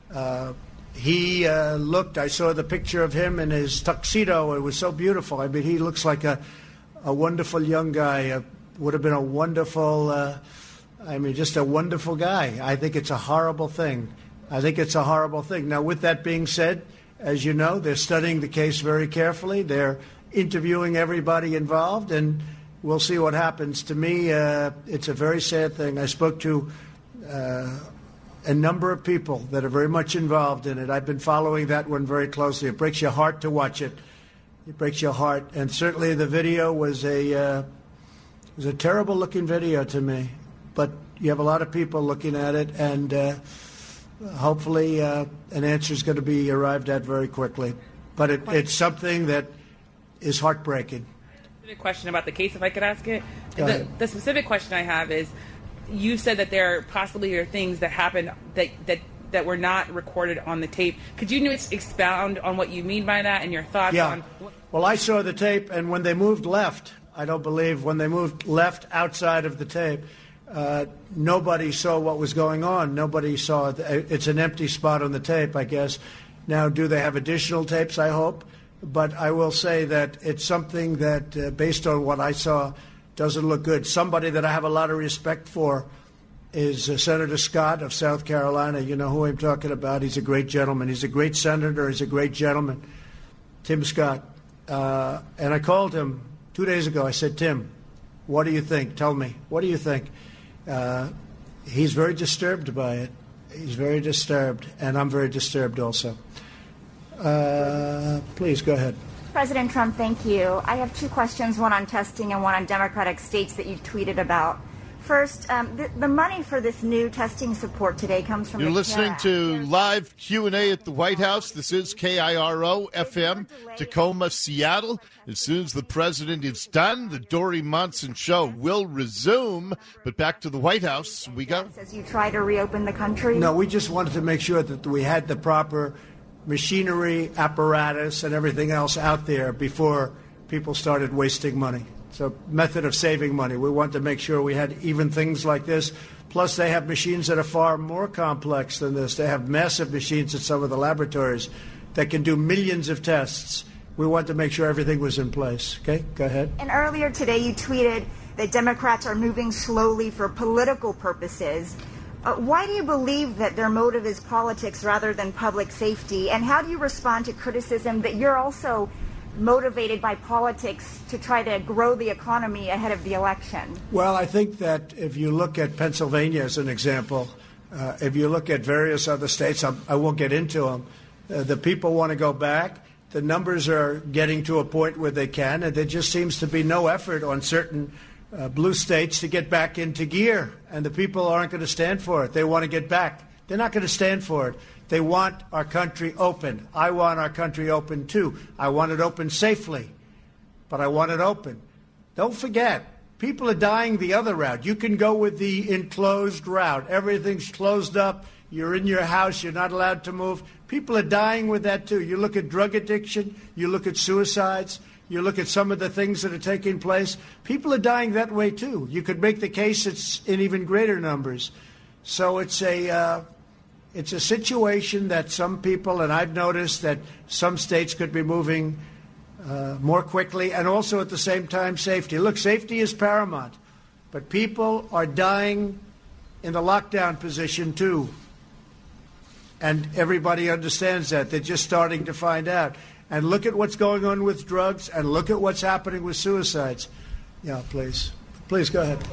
I saw the picture of him in his tuxedo. It was so beautiful. I mean, he looks like a wonderful young guy. Would have been a wonderful, just a wonderful guy. I think it's a horrible thing. Now, with that being said, as you know, they're studying the case very carefully. They're interviewing everybody involved, and we'll see what happens. To me, it's a very sad thing. I spoke to a number of people that are very much involved in it. I've been following that one very closely. It breaks your heart to watch it. It breaks your heart. And certainly the video was a terrible-looking video to me. But you have a lot of people looking at it, and hopefully an answer is going to be arrived at very quickly. But it's something that is heartbreaking. A question about the case, if I could ask it. The specific question I have is, you said that there possibly are things that happened that were not recorded on the tape. Could you expound on what you mean by that and your thoughts on... Well, I saw the tape, and when they moved left, when they moved left outside of the tape, nobody saw what was going on. Nobody saw it. It's an empty spot on the tape, I guess. Now, do they have additional tapes? I hope. But I will say that it's something that, based on what I saw, doesn't look good. Somebody that I have a lot of respect for is Senator Scott of South Carolina. You know who I'm talking about. He's a great gentleman. He's a great senator. He's a great gentleman. Tim Scott. And I called him 2 days ago. I said, Tim, what do you think? Tell me. What do you think? He's very disturbed by it. He's very disturbed. And I'm very disturbed also. Please, go ahead. President Trump, thank you. I have two questions, one on testing and one on Democratic states that you tweeted about. First, the money for this new testing support today comes from You're listening to live Q&A at the White House. This is KIRO-FM, Tacoma, Seattle. As soon as the president is done, the Dory Monson Show will resume. But back to the White House we go. As you try to reopen the country? No, we just wanted to make sure that we had the proper machinery, apparatus, and everything else out there before people started wasting money. It's a method of saving money. We want to make sure we had even things like this. Plus, they have machines that are far more complex than this. They have massive machines at some of the laboratories that can do millions of tests. We want to make sure everything was in place. Okay, go ahead. And earlier today, you tweeted that Democrats are moving slowly for political purposes. Why do you believe that their motive is politics rather than public safety? And how do you respond to criticism that you're also motivated by politics to try to grow the economy ahead of the election? Well, I think that if you look at Pennsylvania as an example, if you look at various other states, I won't get into them, the people want to go back. The numbers are getting to a point where they can, and there just seems to be no effort on certain blue states to get back into gear, and the people aren't going to stand for it. They want to get back. They're not going to stand for it. They want our country open. I want our country open, too. I want it open safely, but I want it open. Don't forget, people are dying the other route. You can go with the enclosed route. Everything's closed up. You're in your house. You're not allowed to move. People are dying with that, too. You look at drug addiction. You look at suicides. You look at some of the things that are taking place. People are dying that way, too. You could make the case it's in even greater numbers. So it's a situation that some people, and I've noticed that some states could be moving more quickly, and also at the same time safety. Look, safety is paramount, but people are dying in the lockdown position too, and everybody understands that. They're just starting to find out. And look at what's going on with drugs, and look at what's happening with suicides. Yeah, please. Please go ahead.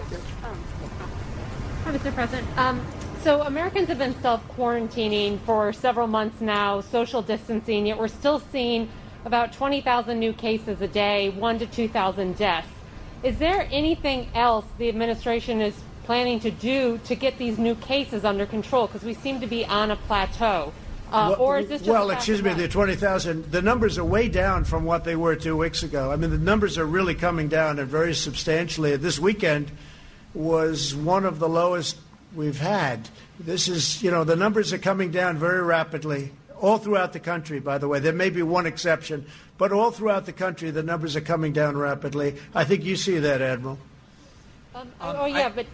Hi, Mr. President. So Americans have been self-quarantining for several months now, social distancing, yet we're still seeing about 20,000 new cases a day, 1,000 to 2,000 deaths. Is there anything else the administration is planning to do to get these new cases under control? Because we seem to be on a plateau. Or is this just excuse me, the 20,000, the numbers are way down from what they were 2 weeks ago. I mean, the numbers are really coming down, and very substantially. This weekend was one of the lowest we've had. This is, the numbers are coming down very rapidly, all throughout the country, by the way. There may be one exception, but all throughout the country, the numbers are coming down rapidly. I think you see that, Admiral. But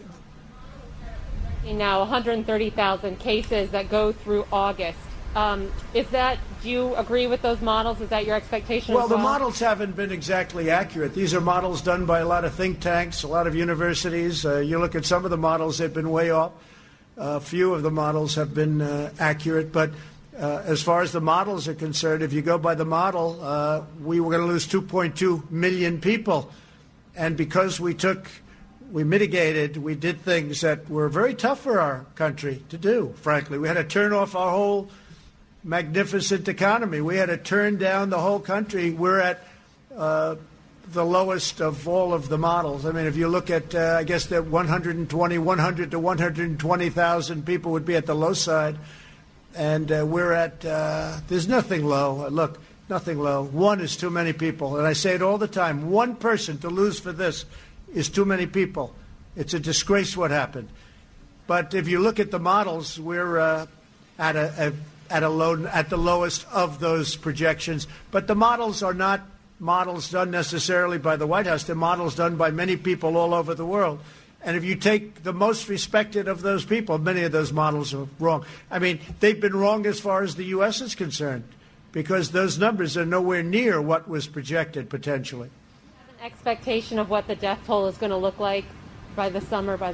now 130,000 cases that go through August. Do you agree with those models? Is that your expectation? Well, the models haven't been exactly accurate. These are models done by a lot of think tanks, a lot of universities. You look at some of the models, they've been way off. A few of the models have been accurate. But as far as the models are concerned, if you go by the model, we were going to lose 2.2 million people. And because we mitigated, we did things that were very tough for our country to do, frankly. We had to turn off our whole magnificent economy. We had to turn down the whole country. We're at the lowest of all of the models. I mean, if you look at, I guess that 100 to 120,000 people would be at the low side. And we're at, there's nothing low. Look, nothing low. One is too many people. And I say it all the time. One person to lose for this is too many people. It's a disgrace what happened. But if you look at the models, we're at the lowest of those projections. But the models are not models done necessarily by the White House. They're models done by many people all over the world. And if you take the most respected of those people, many of those models are wrong. I mean, they've been wrong as far as the U.S. is concerned, because those numbers are nowhere near what was projected potentially. Expectation of what the death toll is going to look like by the summer, by the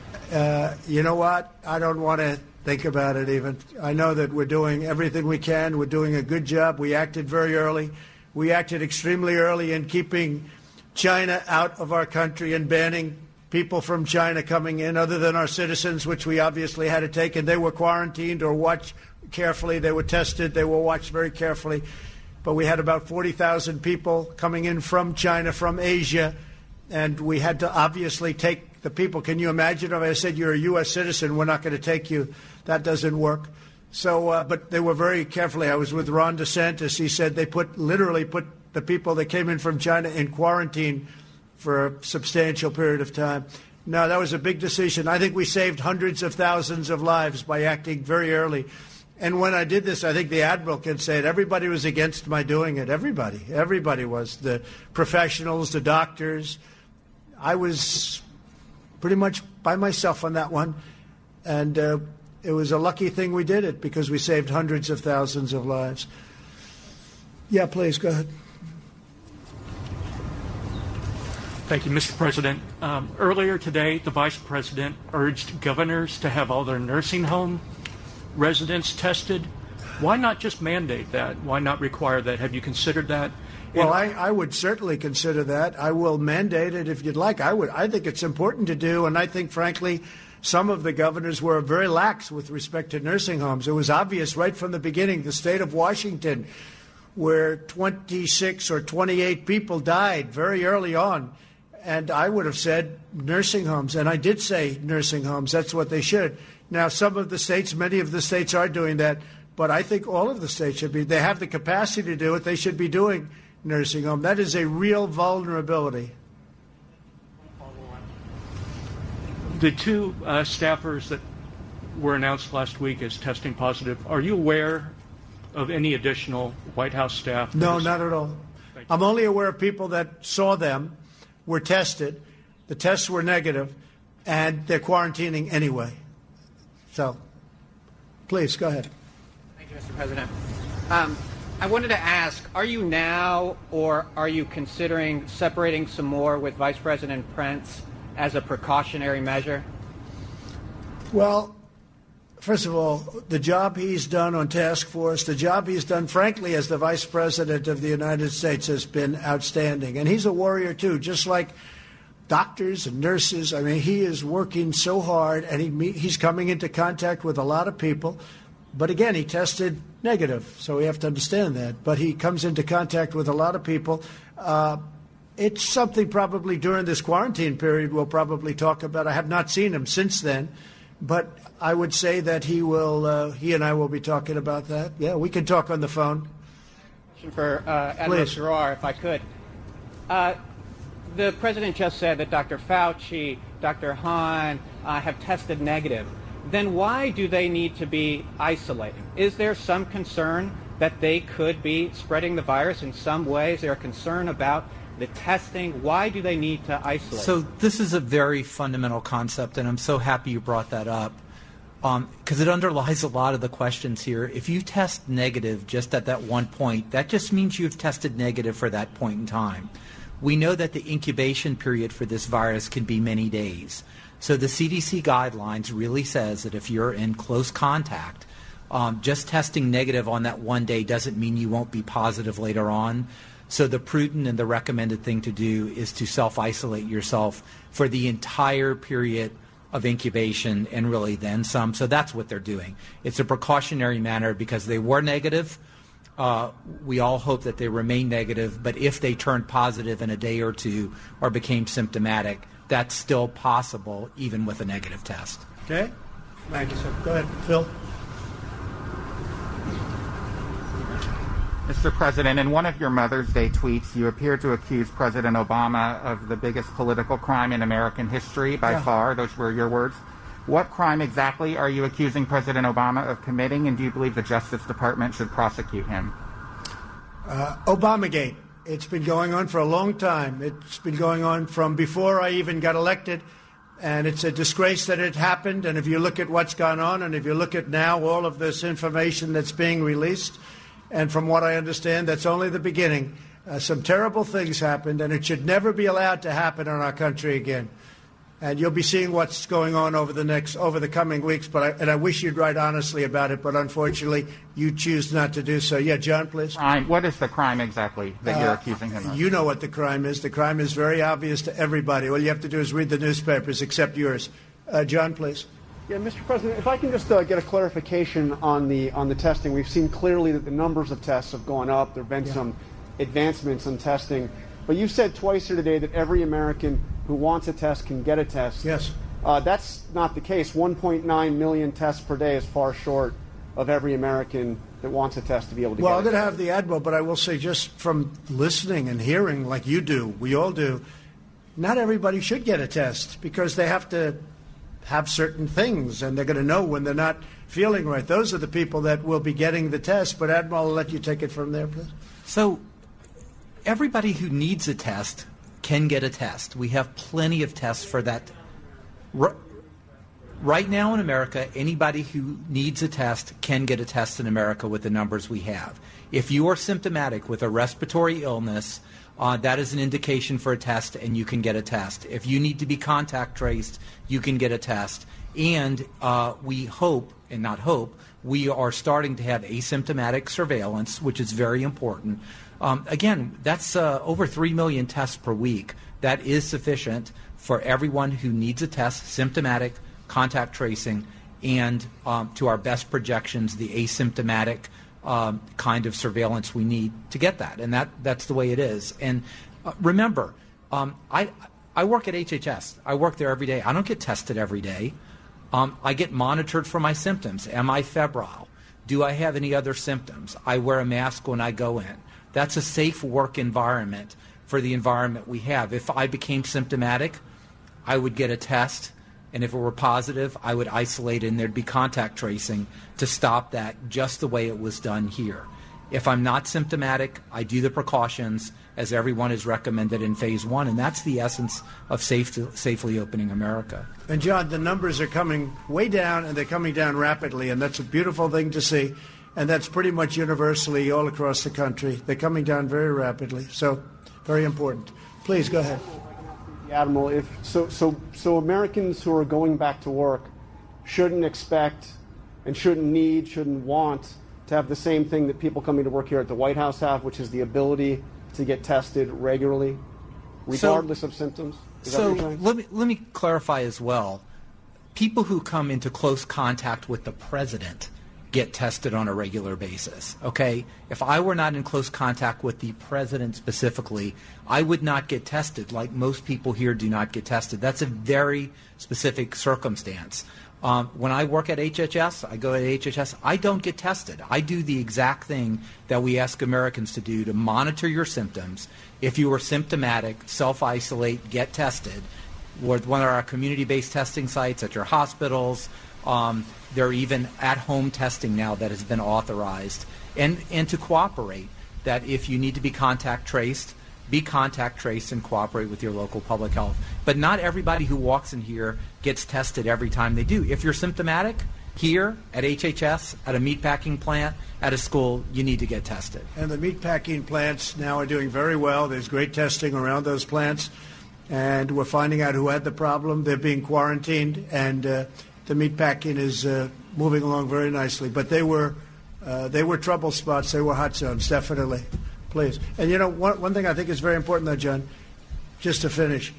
You know what? I don't want to think about it even. I know that we're doing everything we can. We're doing a good job. We acted very early. We acted extremely early in keeping China out of our country and banning people from China coming in other than our citizens, which we obviously had to take. And they were quarantined or watched carefully. They were tested. They were watched very carefully. But we had about 40,000 people coming in from China, from Asia, and we had to obviously take the people. Can you imagine if I said you're a U.S. citizen, we're not going to take you? That doesn't work. So, but they were very carefully. I was with Ron DeSantis. He said they literally put the people that came in from China in quarantine for a substantial period of time. No, that was a big decision. I think we saved hundreds of thousands of lives by acting very early. And when I did this, I think the Admiral can say it, everybody was against my doing it. Everybody was. The professionals, the doctors. I was pretty much by myself on that one. And it was a lucky thing we did it because we saved hundreds of thousands of lives. Yeah, please, go ahead. Thank you, Mr. President. Earlier today, the Vice President urged governors to have all their nursing home residents tested. Why not just mandate that? Why not require that? Have you considered that? Well, I would certainly consider that. I will mandate it if you'd like. I think it's important to do, and I think, frankly, some of the governors were very lax with respect to nursing homes. It was obvious right from the beginning. The state of Washington, where 26 or 28 people died very early on, and I would have said nursing homes, and I did say nursing homes. That's what they should. Now, some of the states, many of the states are doing that, but I think all of the states should be. They have the capacity to do it. They should be doing nursing home. That is a real vulnerability. The two staffers that were announced last week as testing positive, are you aware of any additional White House staff? No, not at all. I'm only aware of people that saw them, were tested, the tests were negative, and they're quarantining anyway. So, please, go ahead. Thank you, Mr. President. I wanted to ask, are you now or are you considering separating some more with Vice President Pence as a precautionary measure? Well, first of all, the job he's done on task force, the job he's done, frankly, as the Vice President of the United States has been outstanding. And he's a warrior, too, just like doctors and nurses. I mean, he is working so hard, and he's coming into contact with a lot of people. But again, he tested negative, so we have to understand that. But he comes into contact with a lot of people. It's something probably during this quarantine period we'll probably talk about. I have not seen him since then, but I would say that he and I will be talking about that. Yeah, we can talk on the phone. For Admiral Giroir, if I could. The President just said that Dr. Fauci, Dr. Hahn have tested negative. Then why do they need to be isolating? Is there some concern that they could be spreading the virus in some way? Is there a concern about the testing? Why do they need to isolate? So this is a very fundamental concept, and I'm so happy you brought that up because it underlies a lot of the questions here. If you test negative just at that one point, that just means you've tested negative for that point in time. We know that the incubation period for this virus can be many days. So the CDC guidelines really says that if you're in close contact, just testing negative on that one day doesn't mean you won't be positive later on. So the prudent and the recommended thing to do is to self-isolate yourself for the entire period of incubation and really then some. So that's what they're doing. It's a precautionary manner because they were negative. We all hope that they remain negative, but if they turned positive in a day or two or became symptomatic, that's still possible even with a negative test. Okay. Thank you, sir. Go ahead, Phil. Mr. President, in one of your Mother's Day tweets, you appear to accuse President Obama of the biggest political crime in American history by far. Those were your words. What crime exactly are you accusing President Obama of committing, and do you believe the Justice Department should prosecute him? Obamagate. It's been going on for a long time. It's been going on from before I even got elected, and it's a disgrace that it happened. And if you look at what's gone on, and if you look at now all of this information that's being released, and from what I understand, that's only the beginning. Some terrible things happened, and it should never be allowed to happen in our country again. And you'll be seeing what's going on over the coming weeks. But I wish you'd write honestly about it. But unfortunately, you choose not to do so. Yeah, John, please. What is the crime exactly that you're accusing him of? You know what the crime is. The crime is very obvious to everybody. All you have to do is read the newspapers, except yours. John, please. Yeah, Mr. President, if I can just get a clarification on the testing. We've seen clearly that the numbers of tests have gone up. There have been some advancements in testing. But you said twice here today that every American who wants a test can get a test. Yes. That's not the case. 1.9 million tests per day is far short of every American that wants a test to be able to get it. Well, I'm going to have the Admiral, but I will say just from listening and hearing like you do, we all do, not everybody should get a test because they have to have certain things and they're going to know when they're not feeling right. Those are the people that will be getting the test. But Admiral, I'll let you take it from there, please. So everybody who needs a test can get a test. We have plenty of tests for that. Right now in America, anybody who needs a test can get a test in America with the numbers we have. If you are symptomatic with a respiratory illness, that is an indication for a test, and you can get a test. If you need to be contact traced, you can get a test. And we hope, and not hope, we are starting to have asymptomatic surveillance, which is very important. Again, that's over 3 million tests per week. That is sufficient for everyone who needs a test, symptomatic, contact tracing, and to our best projections, the asymptomatic kind of surveillance we need to get that. And that's the way it is. And remember, I work at HHS. I work there every day. I don't get tested every day. I get monitored for my symptoms. Am I febrile? Do I have any other symptoms? I wear a mask when I go in. That's a safe work environment for the environment we have. If I became symptomatic, I would get a test, and if it were positive, I would isolate, and there'd be contact tracing to stop that just the way it was done here. If I'm not symptomatic, I do the precautions as everyone is recommended in phase 1, and that's the essence of safely opening America. And John, the numbers are coming way down, and they're coming down rapidly, and that's a beautiful thing to see. And that's pretty much universally all across the country. They're coming down very rapidly, so very important. Please go ahead. Admiral, so Americans who are going back to work shouldn't expect and shouldn't want to have the same thing that people coming to work here at the White House have, which is the ability to get tested regularly, regardless of symptoms. Is that what you're saying? let me clarify as well. People who come into close contact with the president get tested on a regular basis, okay? If I were not in close contact with the president specifically, I would not get tested like most people here do not get tested. That's a very specific circumstance. When I work at HHS, I go to HHS, I don't get tested. I do the exact thing that we ask Americans to do, to monitor your symptoms. If you are symptomatic, self-isolate, get tested. With one of our community-based testing sites at your hospitals, there are even at-home testing now that has been authorized. And to cooperate, that if you need to be contact traced, be contact traced and cooperate with your local public health. But not everybody who walks in here gets tested every time they do. If you're symptomatic, here at HHS, at a meatpacking plant, at a school, you need to get tested. And the meatpacking plants now are doing very well. There's great testing around those plants. And we're finding out who had the problem. They're being quarantined, and the meatpacking is moving along very nicely. But they were trouble spots. They were hot zones, definitely. Please. And, you know, one thing I think is very important, though, John, just to finish,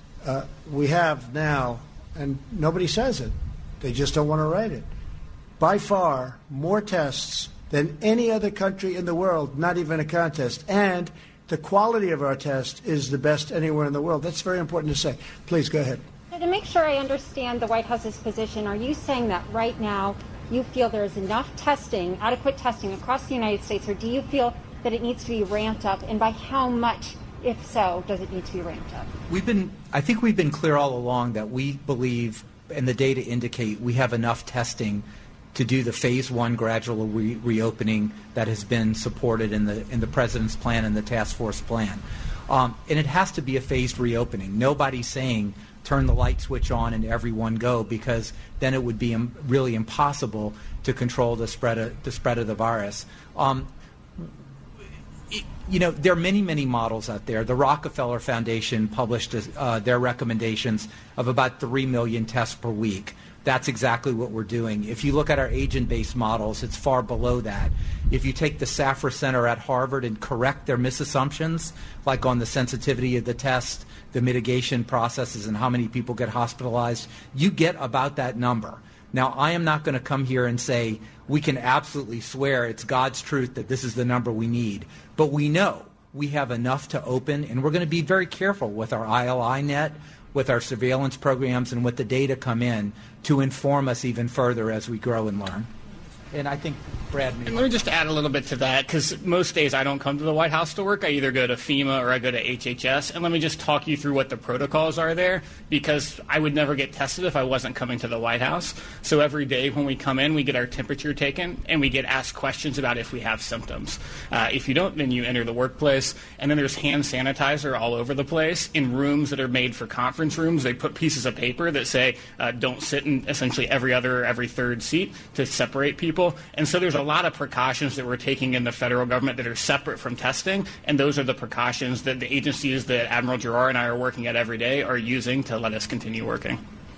we have now, and nobody says it, they just don't want to write it, by far more tests than any other country in the world, not even a contest. And the quality of our test is the best anywhere in the world. That's very important to say. Please go ahead. So to make sure I understand the White House's position, are you saying that right now you feel there is enough testing, adequate testing across the United States, or do you feel that it needs to be ramped up, and by how much, if so, does it need to be ramped up? I think we've been clear all along that we believe, and the data indicate, we have enough testing to do the phase 1 gradual reopening that has been supported in the President's plan and the task force plan. And it has to be a phased reopening. Nobody's saying turn the light switch on and everyone go, because then it would be really impossible to control the spread of the virus. there are many, many models out there. The Rockefeller Foundation published their recommendations of about 3 million tests per week. That's exactly what we're doing. If you look at our agent-based models, it's far below that. If you take the Safra Center at Harvard and correct their misassumptions, like on the sensitivity of the test, the mitigation processes, and how many people get hospitalized, you get about that number. Now, I am not going to come here and say we can absolutely swear it's God's truth that this is the number we need. But we know we have enough to open, and we're going to be very careful with our ILI net, with our surveillance programs, and with the data come in to inform us even further as we grow and learn. And I think Brad may. Let me just add a little bit to that, because most days I don't come to the White House to work. I either go to FEMA or I go to HHS. And let me just talk you through what the protocols are there, because I would never get tested if I wasn't coming to the White House. So every day when we come in, we get our temperature taken, and we get asked questions about if we have symptoms. If you don't, then you enter the workplace. And then there's hand sanitizer all over the place. In rooms that are made for conference rooms, they put pieces of paper that say don't sit in essentially every other or every third seat to separate people. And so there's a lot of precautions that we're taking in the federal government that are separate from testing, and those are the precautions that the agencies that Admiral Giroir and I are working at every day are using to let us continue working.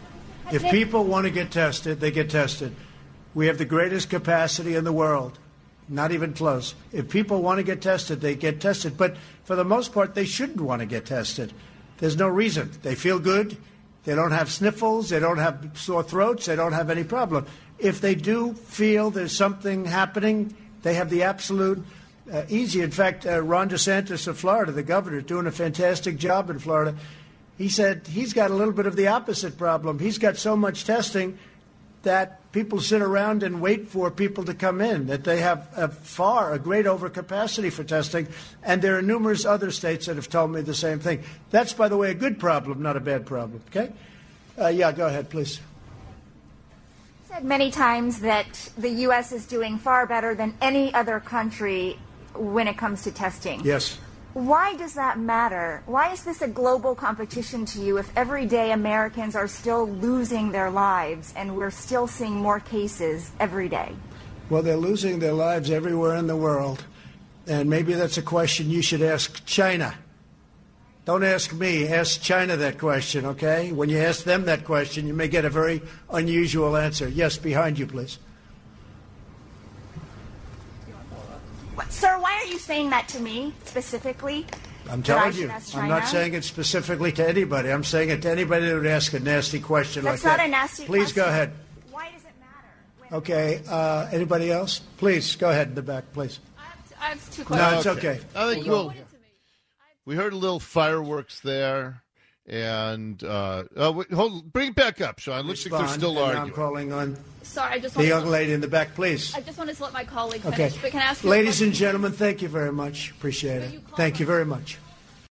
If people want to get tested, they get tested. We have the greatest capacity in the world, not even close. If people want to get tested, they get tested. But for the most part, they shouldn't want to get tested. There's no reason. They feel good. They don't have sniffles. They don't have sore throats. They don't have any problem. If they do feel there's something happening, they have the absolute easy. In fact, Ron DeSantis of Florida, the governor, is doing a fantastic job in Florida. He said he's got a little bit of the opposite problem. He's got so much testing that people sit around and wait for people to come in, that they have a great overcapacity for testing. And there are numerous other states that have told me the same thing. That's, by the way, a good problem, not a bad problem. Okay? Yeah, go ahead, please. Said many times that the U.S. is doing far better than any other country when it comes to testing. Yes. Why does that matter? Why is this a global competition to you if every day Americans are still losing their lives and we're still seeing more cases every day? Well, they're losing their lives everywhere in the world. And maybe that's a question you should ask China. Don't ask me. Ask China that question, okay? When you ask them that question, you may get a very unusual answer. Yes, behind you, please. Sir, why are you saying that to me specifically? I'm telling you. I'm not saying it specifically to anybody. I'm saying it to anybody that would ask a nasty question like that. That's not a nasty question. Please go ahead. Why does it matter? Okay. Anybody else? Please, go ahead in the back, please. I have two questions. No, it's okay. I think we heard a little fireworks there. And bring it back up, Sean. Looks like they're still arguing. I'm calling on Sorry, I just the young lady in the back, please. I just wanted to let my colleague finish. Okay. But can I ask you Ladies and gentlemen, thank you very much. Appreciate it. Thank you very much.